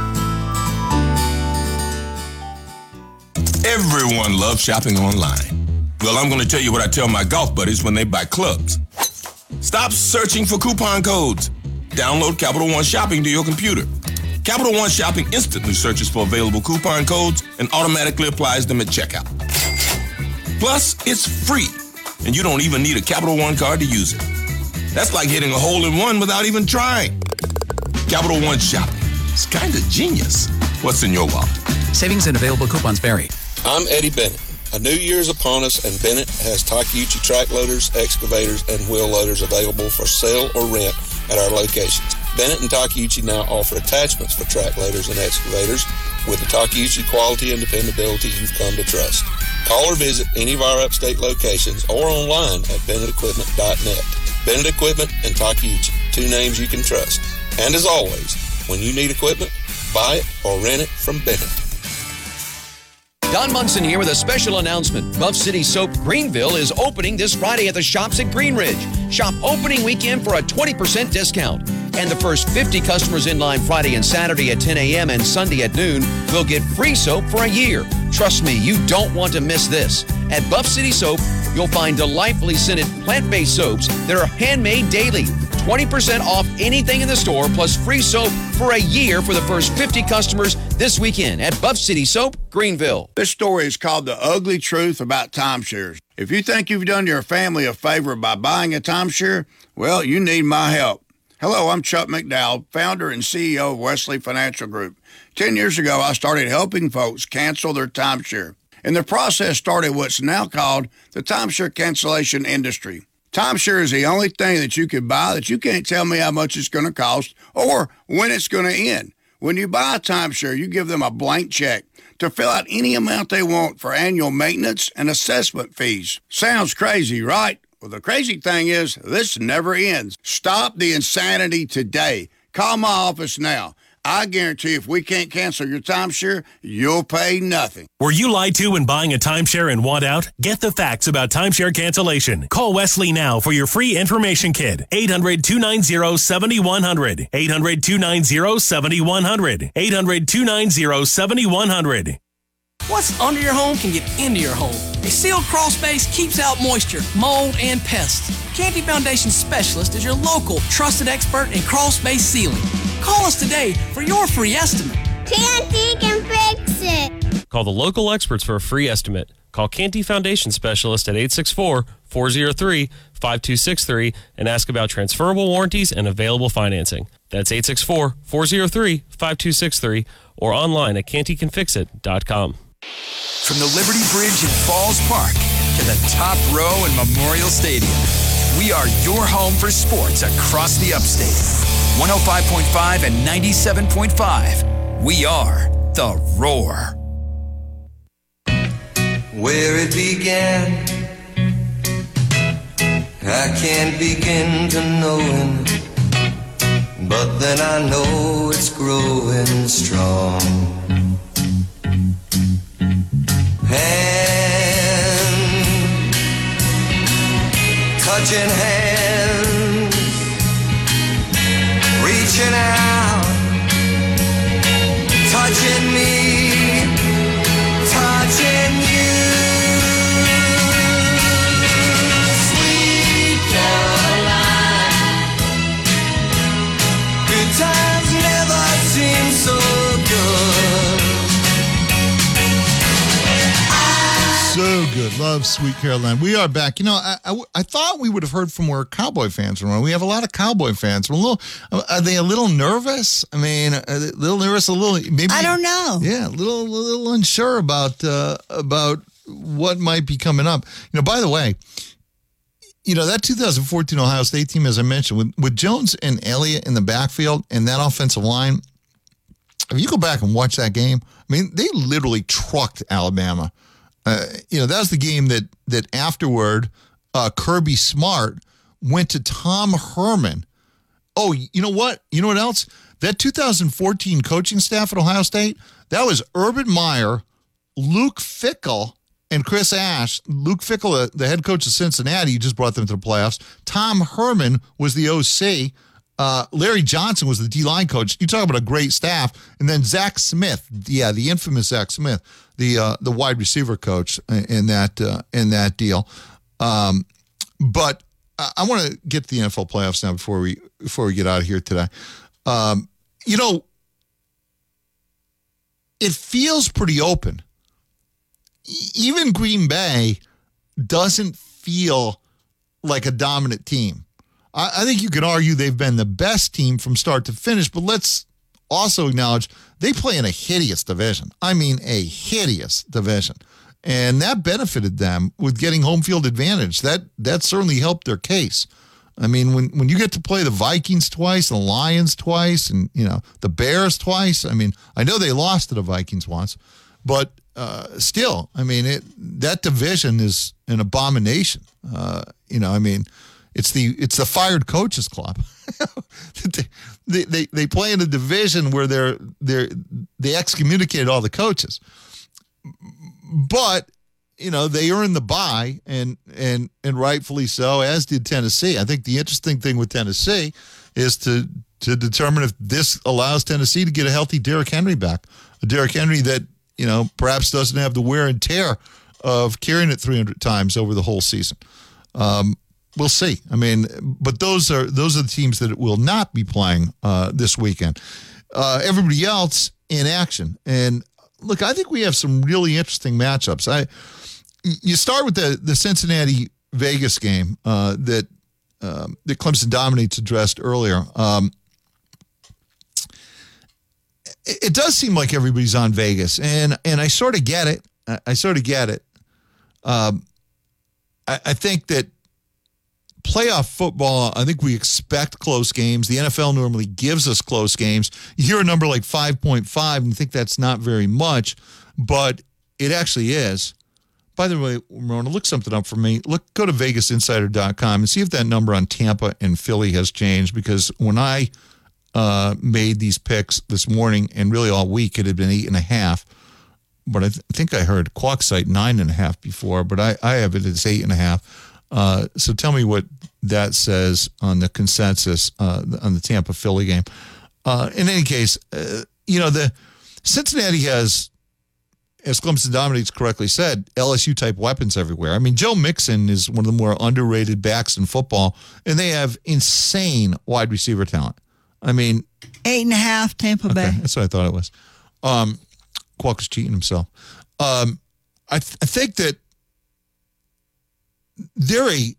Everyone loves shopping online. Well, I'm going to tell you what I tell my golf buddies when they buy clubs. Stop searching for coupon codes. Download Capital One Shopping to your computer. Capital One Shopping instantly searches for available coupon codes and automatically applies them at checkout. Plus, it's free, and you don't even need a Capital One card to use it. That's like hitting a hole-in-one without even trying. Capital One Shopping. It's kind of genius. What's in your wallet? Savings and available coupons vary. I'm Eddie Bennett. A new year is upon us, and Bennett has Takeuchi track loaders, excavators, and wheel loaders available for sale or rent at our locations. Bennett and Takeuchi now offer attachments for track loaders and excavators with the Takeuchi quality and dependability you've come to trust. Call or visit any of our upstate locations or online at BennettEquipment.net. Bennett Equipment and Takeuchi, 2 names you can trust. And as always, when you need equipment, buy it or rent it from Bennett. Don Munson here with a special announcement. Buff City Soap Greenville is opening this Friday at the shops at Green Ridge. Shop opening weekend for a 20% discount. And the first 50 customers in line Friday and Saturday at 10 a.m. and Sunday at noon will get free soap for a year. Trust me, you don't want to miss this. At Buff City Soap, you'll find delightfully scented plant-based soaps that are handmade daily. 20% off anything in the store, plus free soap for a year for the first 50 customers this weekend at Buff City Soap, Greenville. This story is called The Ugly Truth About Timeshares. If you think you've done your family a favor by buying a timeshare, well, you need my help. Hello, I'm Chuck McDowell, founder and CEO of Wesley Financial Group. 10 years ago, I started helping folks cancel their timeshare. And the process started what's now called the timeshare cancellation industry. Timeshare is the only thing that you can buy that you can't tell me how much it's going to cost or when it's going to end. When you buy a timeshare, you give them a blank check to fill out any amount they want for annual maintenance and assessment fees. Sounds crazy, right? Well, the crazy thing is, this never ends. Stop the insanity today. Call my office now. I guarantee if we can't cancel your timeshare, you'll pay nothing. Were you lied to when buying a timeshare and want out? Get the facts about timeshare cancellation. Call Wesley now for your free information kit. 800-290-7100. 800-290-7100. 800-290-7100. What's under your home can get into your home. A sealed crawl space keeps out moisture, mold, and pests. Canty Foundation Specialist is your local trusted expert in crawl space sealing. Call us today for your free estimate. Canty can fix it. Call the local experts for a free estimate. Call Canty Foundation Specialist at 864-403-5263 and ask about transferable warranties and available financing. That's 864-403-5263 or online at cantycanfixit.com. From the Liberty Bridge in Falls Park to the top row in Memorial Stadium, we are your home for sports across the upstate. 105.5 and 97.5. We are The Roar. Where it began, I can't begin to knowing, but then I know it's growing strong. Hand, touching hands, reaching out, touching me, touching you. Sweet Caroline, good times never seem so good. So good. Love Sweet Caroline. We are back. You know, I thought we would have heard from more Cowboy fans. We have a lot of Cowboy fans. Are they a little nervous? I mean, a little nervous, a little, maybe. I don't know. Yeah, a little unsure about what might be coming up. You know, by the way, you know, that 2014 Ohio State team, as I mentioned, with Jones and Elliott in the backfield and that offensive line, if you go back and watch that game, I mean, they literally trucked Alabama. You know, that was the game that afterward, Kirby Smart went to Tom Herman. Oh, you know what? You know what else? That 2014 coaching staff at Ohio State, that was Urban Meyer, Luke Fickell, and Chris Ash. Luke Fickell, the head coach of Cincinnati, he just brought them to the playoffs. Tom Herman was the OC. Larry Johnson was the D-line coach. You talk about a great staff. And then Zach Smith, the infamous Zach Smith, the wide receiver coach in that deal. But I want to get to the NFL playoffs now before we get out of here today. You know, it feels pretty open. Even Green Bay doesn't feel like a dominant team. I think you could argue they've been the best team from start to finish, but let's also acknowledge they play in a hideous division. I mean, a hideous division. And that benefited them with getting home field advantage. That certainly helped their case. I mean, when you get to play the Vikings twice, the Lions twice, and, you know, the Bears twice, I mean, I know they lost to the Vikings once, but still, I mean, that division is an abomination. You know, I mean, it's the fired coaches club. they play in a division where they excommunicated all the coaches, but you know they earned the bye and rightfully so, as did Tennessee. I think the interesting thing with Tennessee is to determine if this allows Tennessee to get a healthy Derrick Henry back, a Derrick Henry that you know perhaps doesn't have the wear and tear of carrying it 300 times over the whole season. We'll see. I mean, but those are the teams that will not be playing this weekend. Everybody else in action. And look, I think we have some really interesting matchups. You start with the Cincinnati Vegas game that Clemson Dominates addressed earlier. It does seem like everybody's on Vegas, and I sort of get it. I think that playoff football, I think we expect close games. The NFL normally gives us close games. You hear a number like 5.5 and think that's not very much, but it actually is. By the way, Rona, look something up for me. Go to VegasInsider.com and see if that number on Tampa and Philly has changed, because when I made these picks this morning and really all week, it had been 8.5. But I think I heard Quacksite 9.5 before, but I have it as 8.5. So tell me what that says on the consensus on the Tampa Philly game. In any case, the Cincinnati has, as Clemson Dominates correctly said, LSU type weapons everywhere. I mean, Joe Mixon is one of the more underrated backs in football, and they have insane wide receiver talent. I mean, 8.5 Tampa Bay. That's what I thought it was. Quack is cheating himself. I think that they're a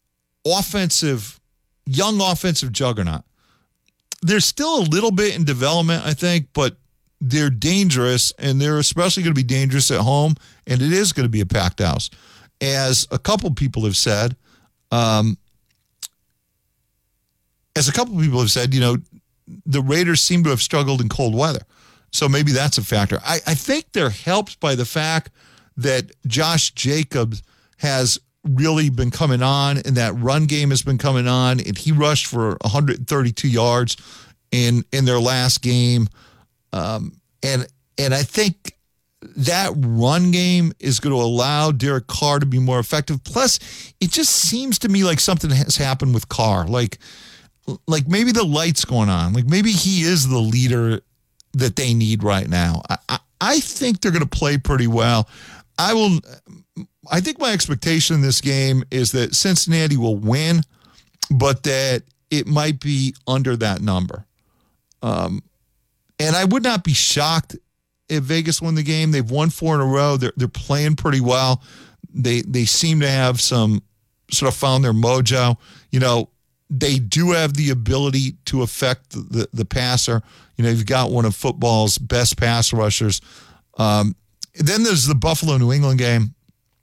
young offensive juggernaut. They're still a little bit in development, I think, but they're dangerous, and they're especially going to be dangerous at home, and it is going to be a packed house. As a couple people have said, the Raiders seem to have struggled in cold weather. So maybe that's a factor. I think they're helped by the fact that Josh Jacobs has really been coming on, and that run game has been coming on, and he rushed for 132 yards in their last game. And I think that run game is going to allow Derek Carr to be more effective. Plus, it just seems to me like something has happened with Carr. Like maybe the light's going on. Like maybe he is the leader that they need right now. I think they're going to play pretty well. I think my expectation in this game is that Cincinnati will win, but that it might be under that number. And I would not be shocked if Vegas won the game. They've won 4 in a row. They're playing pretty well. They seem to have some sort of found their mojo. They do have the ability to affect the passer. You've got one of football's best pass rushers. Then there's the Buffalo-New England game.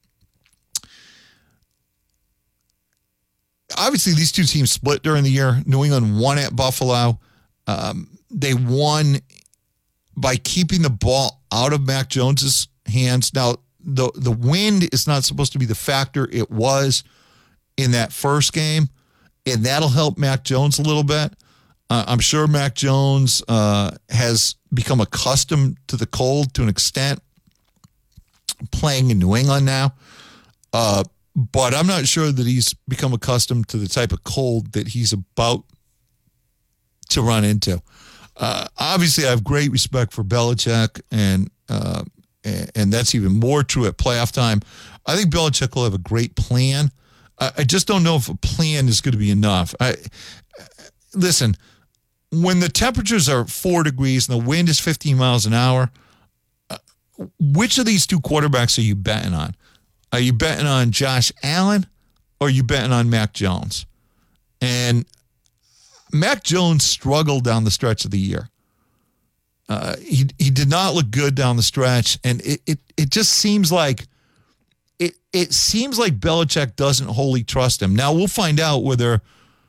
Obviously, these two teams split during the year. New England won at Buffalo. They won by keeping the ball out of Mac Jones's hands. Now, the wind is not supposed to be the factor it was in that first game, and that'll help Mac Jones a little bit. I'm sure Mac Jones has become accustomed to the cold to an extent, playing in New England now. But I'm not sure that he's become accustomed to the type of cold that he's about to run into. Obviously, I have great respect for Belichick, and that's even more true at playoff time. I think Belichick will have a great plan. I just don't know if a plan is going to be enough. Listen, when the temperatures are 4 degrees and the wind is 15 miles an hour, which of these two quarterbacks are you betting on? Are you betting on Josh Allen, or are you betting on Mac Jones? And Mac Jones struggled down the stretch of the year. He did not look good down the stretch, and it just seems like it seems like Belichick doesn't wholly trust him. Now we'll find out whether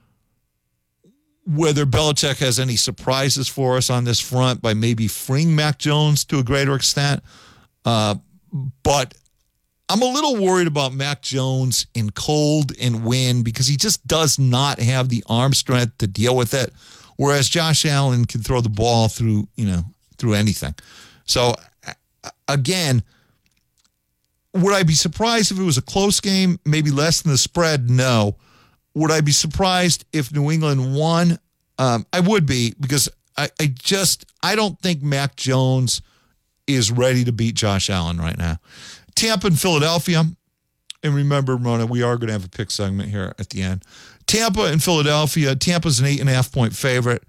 Belichick has any surprises for us on this front by maybe freeing Mac Jones to a greater extent. But I'm a little worried about Mac Jones in cold and wind, because he just does not have the arm strength to deal with it, whereas Josh Allen can throw the ball through anything. So, again, would I be surprised if it was a close game, maybe less than the spread? No. Would I be surprised if New England won? I would be, because I don't think Mac Jones is ready to beat Josh Allen right now. Tampa and Philadelphia, and remember, Mona, we are going to have a pick segment here at the end. Tampa and Philadelphia. Tampa's an 8.5-point favorite.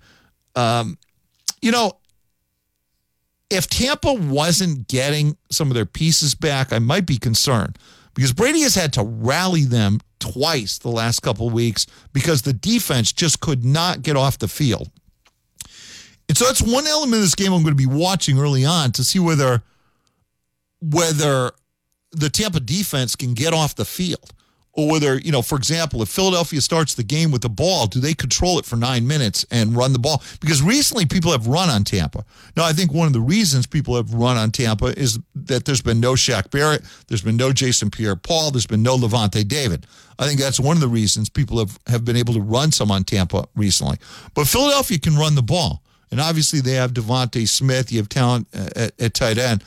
If Tampa wasn't getting some of their pieces back, I might be concerned, because Brady has had to rally them twice the last couple of weeks because the defense just could not get off the field. And so that's one element of this game I'm going to be watching early on to see whether the Tampa defense can get off the field, or whether, for example, if Philadelphia starts the game with the ball, do they control it for 9 minutes and run the ball? Because recently people have run on Tampa. Now, I think one of the reasons people have run on Tampa is that there's been no Shaq Barrett, there's been no Jason Pierre-Paul, there's been no Levante David. I think that's one of the reasons people have been able to run some on Tampa recently. But Philadelphia can run the ball. And obviously they have Devontae Smith. You have talent at tight end.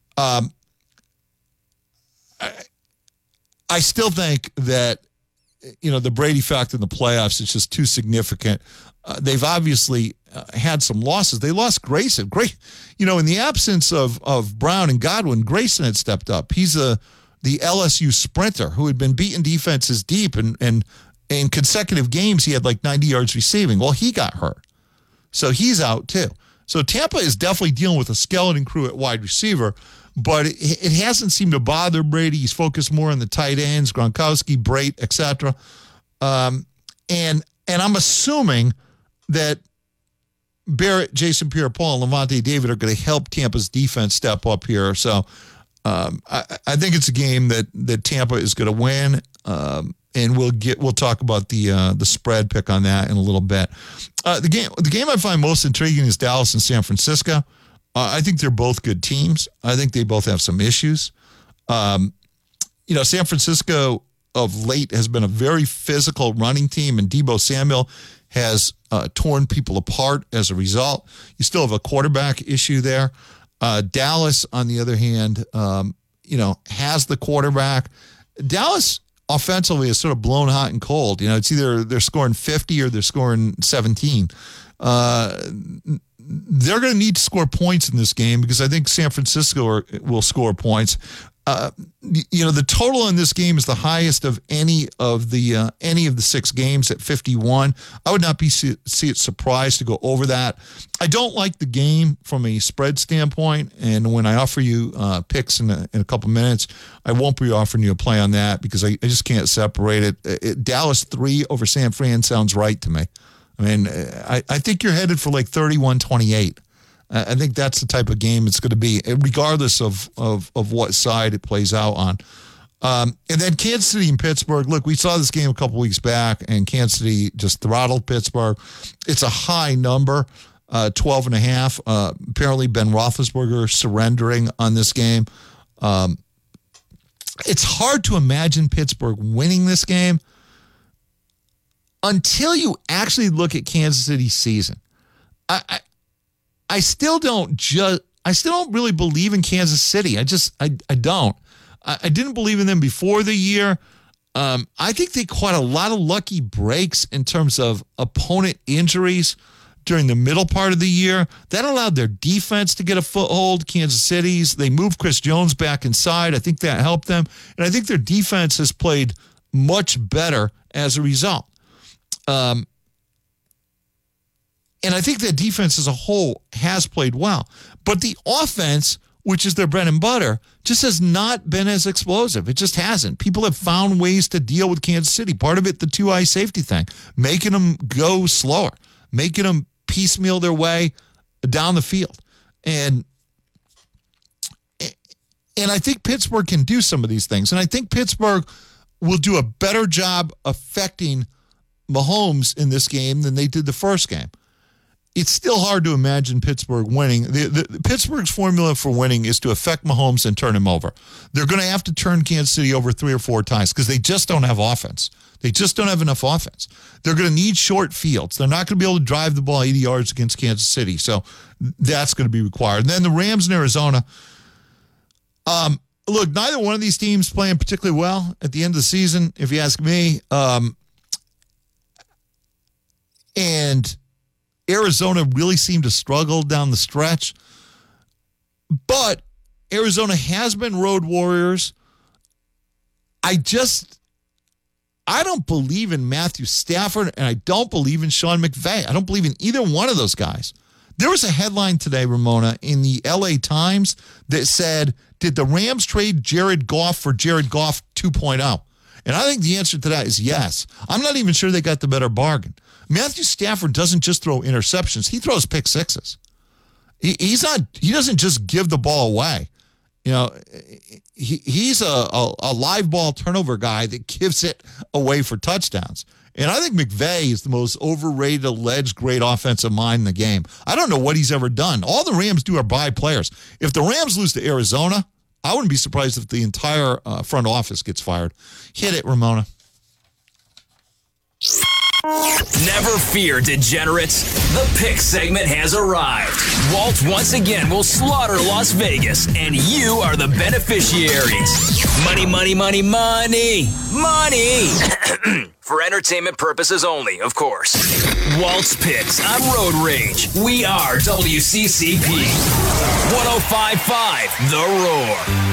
I still think that, the Brady factor in the playoffs is just too significant. They've obviously had some losses. They lost Grayson. In the absence of Brown and Godwin, Grayson had stepped up. He's the LSU sprinter who had been beating defenses deep, and in consecutive games he had like 90 yards receiving. Well, he got hurt. So he's out too. So Tampa is definitely dealing with a skeleton crew at wide receiver, but it hasn't seemed to bother Brady. He's focused more on the tight ends, Gronkowski, Brait, etc. And I'm assuming that Barrett, Jason Pierre-Paul, and Levante David are going to help Tampa's defense step up here. So I think it's a game that Tampa is going to win. And we'll talk about the spread pick on that in a little bit. The game I find most intriguing is Dallas and San Francisco. I think they're both good teams. I think they both have some issues. San Francisco of late has been a very physical running team, and Deebo Samuel has torn people apart as a result. You still have a quarterback issue there. Dallas, on the other hand, has the quarterback. Dallas offensively is sort of blown hot and cold. It's either they're scoring 50 or they're scoring 17. They're going to need to score points in this game because I think San Francisco will score points. The total in this game is the highest of any of the 6 games at 51. I would not be surprised to go over that. I don't like the game from a spread standpoint, and when I offer you picks in a couple minutes, I won't be offering you a play on that because I just can't separate it. Dallas 3 over San Fran sounds right to me. I mean, I think you're headed for like 31-28. I think that's the type of game it's going to be, regardless of what side it plays out on. And then Kansas City and Pittsburgh. Look, we saw this game a couple weeks back, and Kansas City just throttled Pittsburgh. It's a high number, 12.5. Apparently, Ben Roethlisberger surrendering on this game. It's hard to imagine Pittsburgh winning this game until you actually look at Kansas City's season. I still don't really believe in Kansas City. I don't. I didn't believe in them before the year. I think they caught a lot of lucky breaks in terms of opponent injuries during the middle part of the year. That allowed their defense to get a foothold. Kansas City's, they moved Chris Jones back inside. I think that helped them. And I think their defense has played much better as a result. And I think that defense as a whole has played well. But the offense, which is their bread and butter, just has not been as explosive. It just hasn't. People have found ways to deal with Kansas City. Part of it, the 2-eye safety thing, making them go slower, making them piecemeal their way down the field. And I think Pittsburgh can do some of these things. And I think Pittsburgh will do a better job affecting Mahomes in this game than they did the first game. It's still hard to imagine Pittsburgh winning. The Pittsburgh's formula for winning is to affect Mahomes and turn him over. They're going to have to turn Kansas City over 3 or 4 times because they just don't have offense. They just don't have enough offense. They're going to need short fields. They're not going to be able to drive the ball 80 yards against Kansas City. So that's going to be required. And then the Rams in Arizona. Look, neither one of these teams playing particularly well at the end of the season, if you ask me. And Arizona really seemed to struggle down the stretch. But Arizona has been road warriors. I don't believe in Matthew Stafford, and I don't believe in Sean McVay. I don't believe in either one of those guys. There was a headline today, Ramona, in the LA Times that said, did the Rams trade Jared Goff for Jared Goff 2.0? And I think the answer to that is yes. I'm not even sure they got the better bargain. Matthew Stafford doesn't just throw interceptions. He throws pick sixes. He doesn't just give the ball away. You know, he's a live ball turnover guy that gives it away for touchdowns. And I think McVay is the most overrated, alleged great offensive mind in the game. I don't know what he's ever done. All the Rams do are buy players. If the Rams lose to Arizona, I wouldn't be surprised if the entire front office gets fired. Hit it, Ramona. Never fear, degenerates. The pick segment has arrived. Walt once again will slaughter Las Vegas, and you are the beneficiaries. Money, money, money, money, money. For entertainment purposes only, of course. Walt's Picks on Road Rage. We are WCCP. 105.5 The Roar.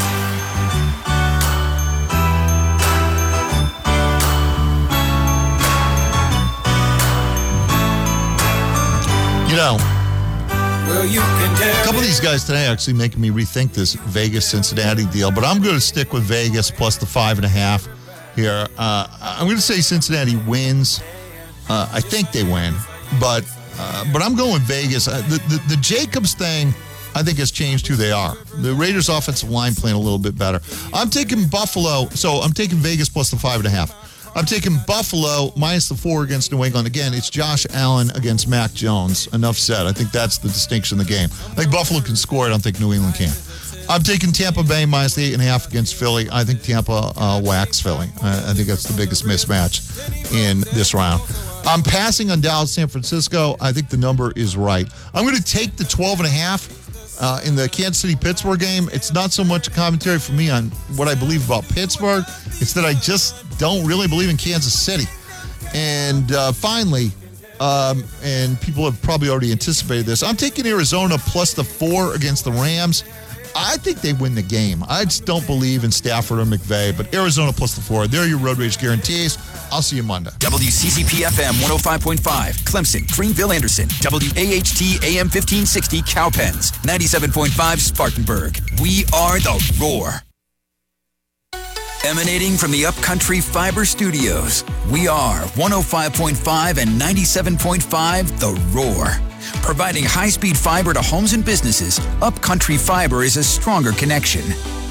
You know, a couple of these guys today actually making me rethink this Vegas-Cincinnati deal, but I'm going to stick with Vegas plus the 5.5 here. I'm going to say Cincinnati wins. I think they win, but I'm going with Vegas. The Jacobs thing, I think, has changed who they are. The Raiders' offensive line playing a little bit better. I'm taking Buffalo, so I'm taking Vegas plus the 5.5. I'm taking Buffalo minus the 4 against New England. Again, it's Josh Allen against Mac Jones. Enough said. I think that's the distinction in the game. I think Buffalo can score. I don't think New England can. I'm taking Tampa Bay minus the 8.5 against Philly. I think Tampa whacks Philly. I think that's the biggest mismatch in this round. I'm passing on Dallas, San Francisco. I think the number is right. I'm going to take the 12.5 in the Kansas City-Pittsburgh game. It's not so much a commentary for me on what I believe about Pittsburgh. It's that I just don't really believe in Kansas City. And finally, and people have probably already anticipated this, I'm taking Arizona plus the 4 against the Rams. I think they win the game. I just don't believe in Stafford or McVay, but Arizona plus the 4. They're your Road Rage guarantees. I'll see you Monday. WCCP FM 105.5, Clemson, Greenville, Anderson. WAHT AM 1560, Cowpens. 97.5, Spartanburg. We are the Roar. Emanating from the Upcountry Fiber Studios, we are 105.5 and 97.5 The Roar. Providing high-speed fiber to homes and businesses, Upcountry Fiber is a stronger connection.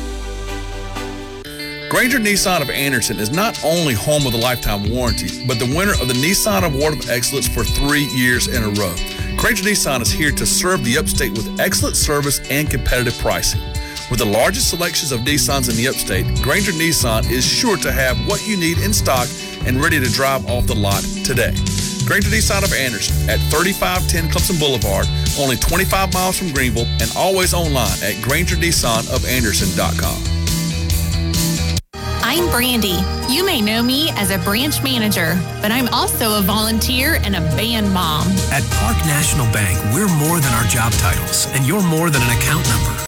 Granger Nissan of Anderson is not only home of the lifetime warranty, but the winner of the Nissan Award of Excellence for 3 years in a row. Granger Nissan is here to serve the upstate with excellent service and competitive pricing. With the largest selections of Nissans in the upstate, Granger Nissan is sure to have what you need in stock and ready to drive off the lot today. Granger Nissan of Anderson at 3510 Clemson Boulevard, only 25 miles from Greenville, and always online at GrangerNissanofAnderson.com. I'm Brandy. You may know me as a branch manager, but I'm also a volunteer and a band mom. At Park National Bank, we're more than our job titles, and you're more than an account number.